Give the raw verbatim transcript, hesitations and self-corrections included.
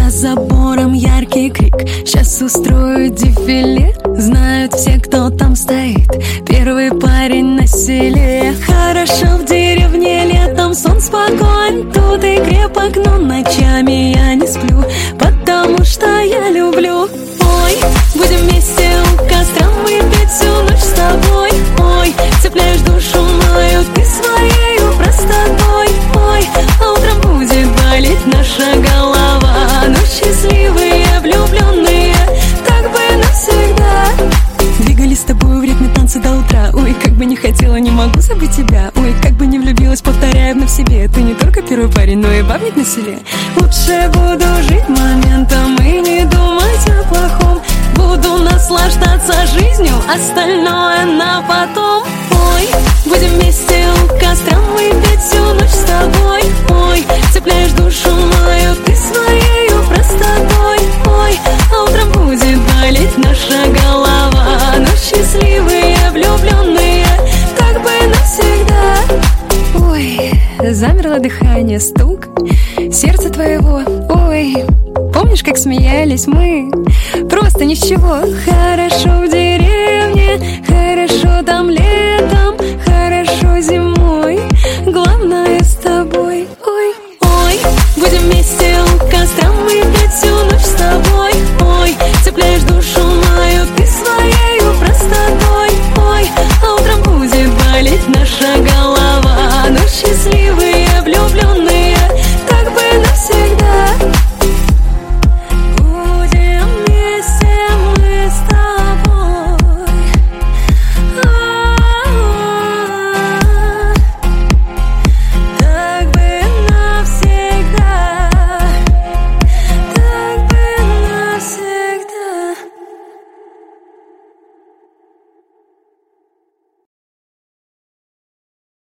За забором яркий крик, сейчас устрою дефиле. Знают все, кто там стоит, первый парень на селе. Хорошо в деревне летом, сон спокоен, тут и крепок, но ночами я не сплю, потому что я люблю. Ой, будем вместе у костра, мы петь всю ночь с тобой. Ой, цепляешь душу мою ты своею простотой. Ой, а утром будет болеть наша голова, но счастливые влюбленные так бы навсегда. Двигались с тобой в ритме танца до утра. Ой, как бы не хотела, не могу забыть тебя. Ой, как бы не влюбилась, повторяю вновь себе. Ты не только первый парень, но и бабник на селе. Лучше буду жить моментом и не думать о плохом. Буду наслаждаться жизнью, остальное на потом. Ой, будем вместе у костра, мы петь всю ночь с тобой. Ой, цепляешь душу мою ты своею простотой. Ой, а утром будет болеть наша голова, но счастливые влюбленные так бы навсегда. Ой, замерло дыхание, стук сердца твоего. Ой, помнишь, как смеялись мы? Просто ничего. Хорошо в деревне, хорошо там лето.